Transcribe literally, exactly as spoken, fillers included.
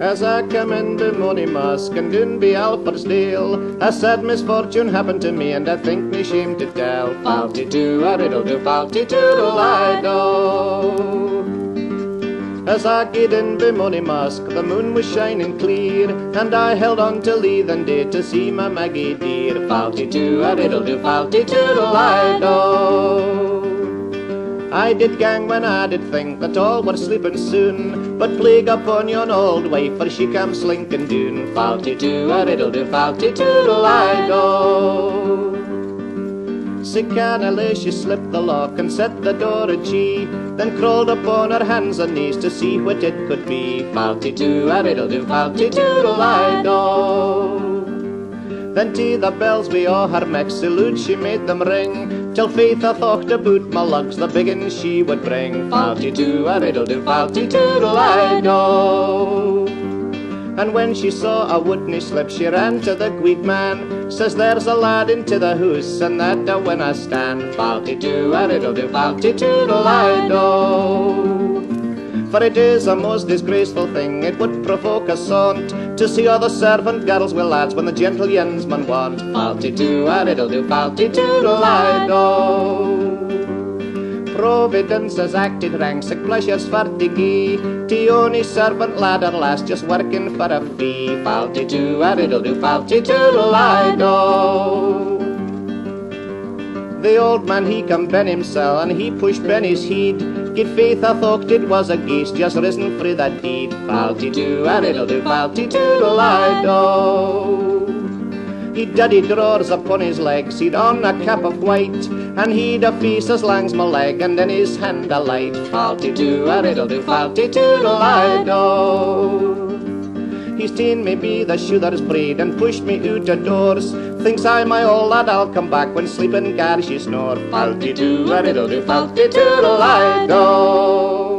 As I come in the Money Musk and in be Alfred's Dale, a sad misfortune happened to me, and I think me shame to tell. Falty-too, a riddle do, falty-toodle I do. As I get in the Money Musk, the moon was shining clear, and I held on to leave and did to see my Maggie dear. Falty-too, a riddle do, falty-toodle I do. I did gang when I did think that all were sleeping soon, but plague upon yon old wife, for she comes slinking doon. Falty-too, a riddle do, falty-toodle I do. Sick Annalise, she slipped the lock and set the door ajar, then crawled upon her hands and knees to see what it could be. Falty-too, a riddle do, falty-toodle I do. Then to the bells we all her mech salute she made them ring, till faith I thought about my lugs the biggins she would bring. Falty-too, a riddle do, falty-toodle I do. And when she saw a wouldn't slip, she ran to the gweed man, says there's a lad into the hoose, and that a when I stand. Falty-too, a riddle do, falty-toodle I do. For it is a most disgraceful thing, it would provoke a saunt, to see all the servant girls with lads when the gentle yensmen want. Falty-too, a riddle do, falty-toodle I do. Providence has acted ranks sick pleasures for to gie, to ony servant lad or lass just working for a fee. Falty-too, a riddle do, falty-toodle I do. The old man he come Ben himself, and he pushed Benny's heed. Good faith I thought it was a geese just risen frae that deed. Falty-too, a riddle do, falty-toodle I do. He'd daddy drawers upon his legs, he'd on a cap of white, and he'd a face as lang's my leg, and in his hand a light. Falty-too, a riddle do, falty-toodle I do. He's ta'en me be the shoother's braid and pushed me out of doors. Thinks I, my old lad, I'll come back when sleeping gar she snore. Falty-too, a riddle do, falty-toodle I do.